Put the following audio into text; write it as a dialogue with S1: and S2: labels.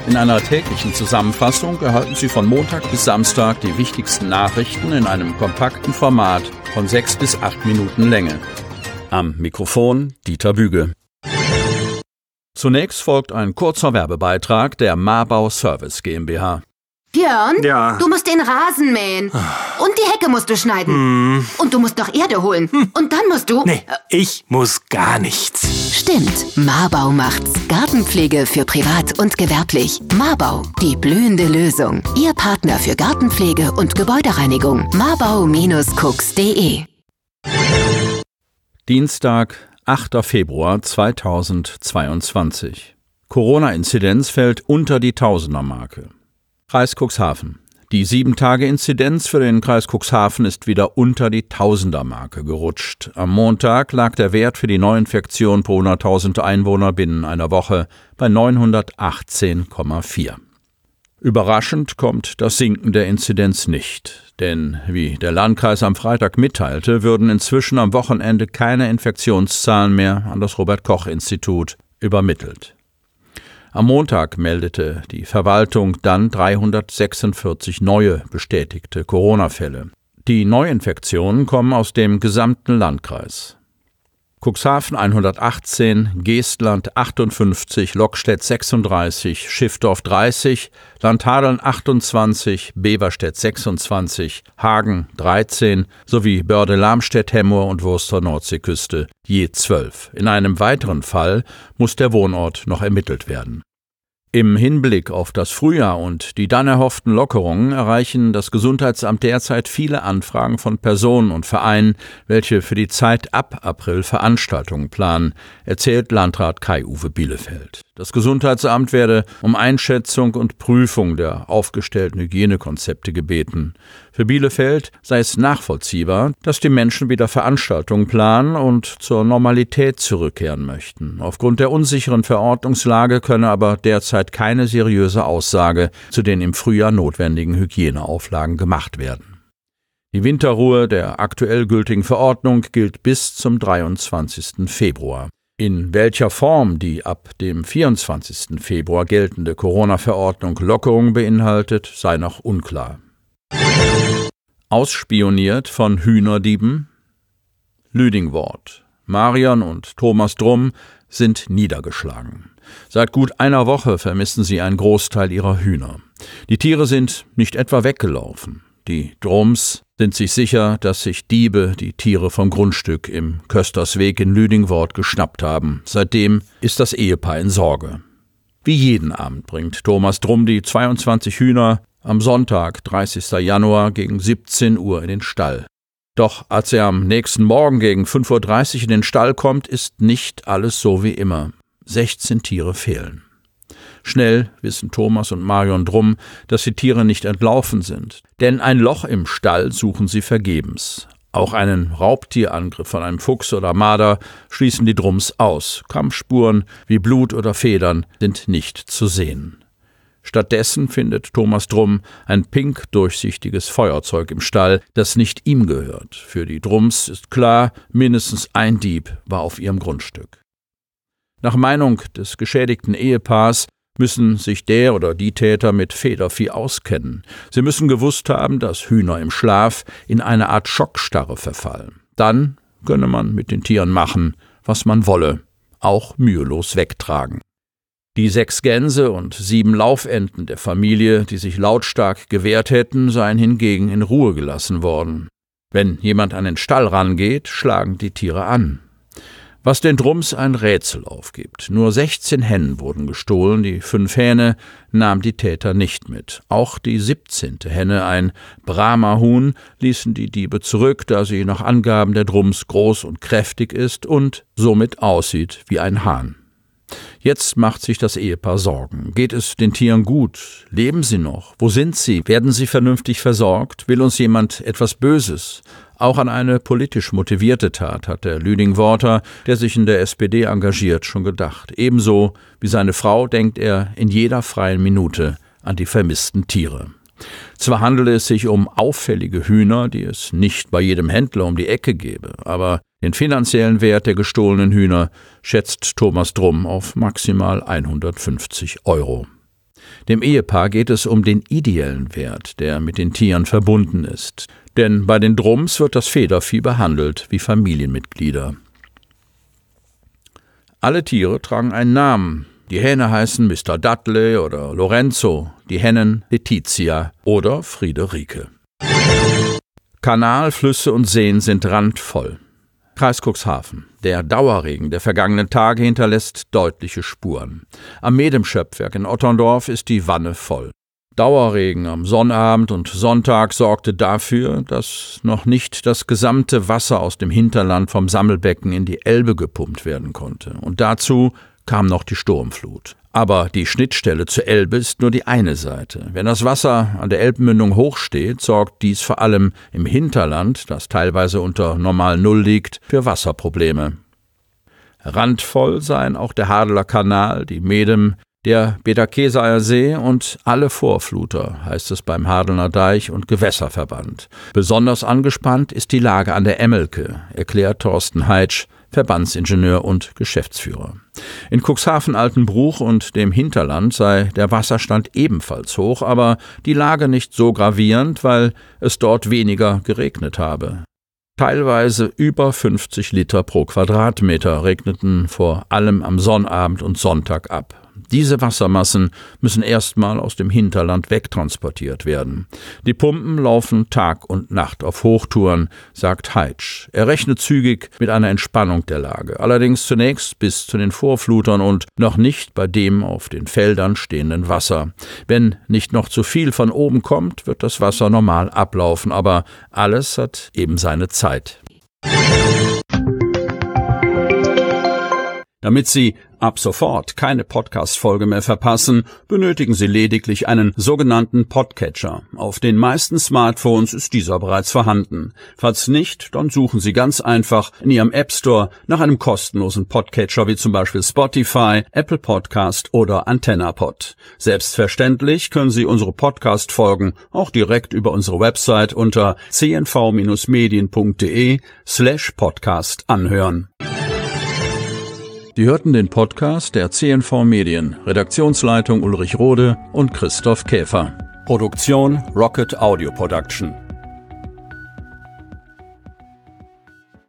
S1: In einer täglichen Zusammenfassung erhalten Sie von Montag bis Samstag die wichtigsten Nachrichten in einem kompakten Format von 6 bis 8 Minuten Länge. Am Mikrofon Dieter Büge. Zunächst folgt ein kurzer Werbebeitrag der Marbau Service GmbH.
S2: Björn,
S3: Ja.
S2: du musst den Rasen mähen. Und die Hecke musst du schneiden. Und du musst noch Erde holen. Und dann musst du...
S3: Nee, ich muss gar nichts.
S4: Stimmt, Marbau macht's. Gartenpflege für privat und gewerblich. Marbau, die blühende Lösung. Ihr Partner für Gartenpflege und Gebäudereinigung. marbau-cooks.de.
S1: Dienstag, 8. Februar 2022. Corona-Inzidenz fällt unter die Tausender-Marke. Kreis Cuxhaven. Die 7-Tage-Inzidenz für den Kreis Cuxhaven ist wieder unter die Tausender-Marke gerutscht. Am Montag lag der Wert für die Neuinfektion pro 100.000 Einwohner binnen einer Woche bei 918,4. Überraschend kommt das Sinken der Inzidenz nicht, denn wie der Landkreis am Freitag mitteilte, würden inzwischen am Wochenende keine Infektionszahlen mehr an das Robert-Koch-Institut übermittelt. Am Montag meldete die Verwaltung dann 346 neue bestätigte Corona-Fälle. Die Neuinfektionen kommen aus dem gesamten Landkreis. Cuxhaven 118, Geestland 58, Lockstedt 36, Schiffdorf 30, Landhadeln 28, Beverstedt 26, Hagen 13 sowie Börde-Lamstedt, Hemmoor und Wurster-Nordseeküste je 12. In einem weiteren Fall muss der Wohnort noch ermittelt werden. Im Hinblick auf das Frühjahr und die dann erhofften Lockerungen erreichen das Gesundheitsamt derzeit viele Anfragen von Personen und Vereinen, welche für die Zeit ab April Veranstaltungen planen, erzählt Landrat Kai-Uwe Bielefeld. Das Gesundheitsamt werde um Einschätzung und Prüfung der aufgestellten Hygienekonzepte gebeten. Für Bielefeld sei es nachvollziehbar, dass die Menschen wieder Veranstaltungen planen und zur Normalität zurückkehren möchten. Aufgrund der unsicheren Verordnungslage könne aber derzeit keine seriöse Aussage zu den im Frühjahr notwendigen Hygieneauflagen gemacht werden. Die Winterruhe der aktuell gültigen Verordnung gilt bis zum 23. Februar. In welcher Form die ab dem 24. Februar geltende Corona-Verordnung Lockerung beinhaltet, sei noch unklar. Ausspioniert von Hühnerdieben? Lüdingwort. Marion und Thomas Drumm sind niedergeschlagen. Seit gut einer Woche vermissen sie einen Großteil ihrer Hühner. Die Tiere sind nicht etwa weggelaufen. Die Drumms sind sich sicher, dass sich Diebe die Tiere vom Grundstück im Köstersweg in Lüdingwort geschnappt haben. Seitdem ist das Ehepaar in Sorge. Wie jeden Abend bringt Thomas Drumm die 22 Hühner am Sonntag, 30. Januar, gegen 17 Uhr in den Stall. Doch als er am nächsten Morgen gegen 5.30 Uhr in den Stall kommt, ist nicht alles so wie immer. 16 Tiere fehlen. Schnell wissen Thomas und Marion Drumm, dass die Tiere nicht entlaufen sind. Denn ein Loch im Stall suchen sie vergebens. Auch einen Raubtierangriff von einem Fuchs oder Marder schließen die Drumms aus. Kampfspuren wie Blut oder Federn sind nicht zu sehen. Stattdessen findet Thomas Drumm ein pink durchsichtiges Feuerzeug im Stall, das nicht ihm gehört. Für die Drumms ist klar, mindestens ein Dieb war auf ihrem Grundstück. Nach Meinung des geschädigten Ehepaars müssen sich der oder die Täter mit Federvieh auskennen. Sie müssen gewusst haben, dass Hühner im Schlaf in eine Art Schockstarre verfallen. Dann könne man mit den Tieren machen, was man wolle, auch mühelos wegtragen. Die 6 Gänse und 7 Laufenten der Familie, die sich lautstark gewehrt hätten, seien hingegen in Ruhe gelassen worden. Wenn jemand an den Stall rangeht, schlagen die Tiere an. Was den Drumms ein Rätsel aufgibt. Nur 16 Hennen wurden gestohlen, die 5 Hähne nahmen die Täter nicht mit. Auch die 17. Henne, ein Brahma-Huhn, ließen die Diebe zurück, da sie nach Angaben der Drumms groß und kräftig ist und somit aussieht wie ein Hahn. Jetzt macht sich das Ehepaar Sorgen. Geht es den Tieren gut? Leben sie noch? Wo sind sie? Werden sie vernünftig versorgt? Will uns jemand etwas Böses? Auch an eine politisch motivierte Tat hat der Lüdingworter, der sich in der SPD engagiert, schon gedacht. Ebenso wie seine Frau denkt er in jeder freien Minute an die vermissten Tiere. Zwar handele es sich um auffällige Hühner, die es nicht bei jedem Händler um die Ecke gäbe, aber den finanziellen Wert der gestohlenen Hühner schätzt Thomas Drumm auf maximal 150 €. Dem Ehepaar geht es um den ideellen Wert, der mit den Tieren verbunden ist. Denn bei den Drumms wird das Federvieh behandelt wie Familienmitglieder. Alle Tiere tragen einen Namen. Die Hähne heißen Mr. Dudley oder Lorenzo, die Hennen Letizia oder Friederike. Kanal, Flüsse und Seen sind randvoll. Kreis Cuxhaven. Der Dauerregen der vergangenen Tage hinterlässt deutliche Spuren. Am Medem-Schöpfwerk in Otterndorf ist die Wanne voll. Dauerregen am Sonnabend und Sonntag sorgte dafür, dass noch nicht das gesamte Wasser aus dem Hinterland vom Sammelbecken in die Elbe gepumpt werden konnte. Und dazu kam noch die Sturmflut. Aber die Schnittstelle zur Elbe ist nur die eine Seite. Wenn das Wasser an der Elbmündung hoch steht, sorgt dies vor allem im Hinterland, das teilweise unter normal Null liegt, für Wasserprobleme. Randvoll seien auch der Hadeler Kanal, die Medem, der Bederkesaer See und alle Vorfluter, heißt es beim Hadelner Deich- und Gewässerverband. Besonders angespannt ist die Lage an der Emmelke, erklärt Thorsten Heitsch, Verbandsingenieur und Geschäftsführer. In Cuxhaven-Altenbruch und dem Hinterland sei der Wasserstand ebenfalls hoch, aber die Lage nicht so gravierend, weil es dort weniger geregnet habe. Teilweise über 50 Liter pro Quadratmeter regneten vor allem am Sonnabend und Sonntag ab. Diese Wassermassen müssen erstmal aus dem Hinterland wegtransportiert werden. Die Pumpen laufen Tag und Nacht auf Hochtouren, sagt Heitsch. Er rechnet zügig mit einer Entspannung der Lage, allerdings zunächst bis zu den Vorflutern und noch nicht bei dem auf den Feldern stehenden Wasser. Wenn nicht noch zu viel von oben kommt, wird das Wasser normal ablaufen, aber alles hat eben seine Zeit. Damit Sie ab sofort keine Podcast-Folge mehr verpassen, benötigen Sie lediglich einen sogenannten Podcatcher. Auf den meisten Smartphones ist dieser bereits vorhanden. Falls nicht, dann suchen Sie ganz einfach in Ihrem App Store nach einem kostenlosen Podcatcher wie zum Beispiel Spotify, Apple Podcast oder AntennaPod. Selbstverständlich können Sie unsere Podcast-Folgen auch direkt über unsere Website unter cnv-medien.de/podcast anhören. Sie hörten den Podcast der CNV Medien, Redaktionsleitung Ulrich Rode und Christoph Käfer. Produktion Rocket Audio Production.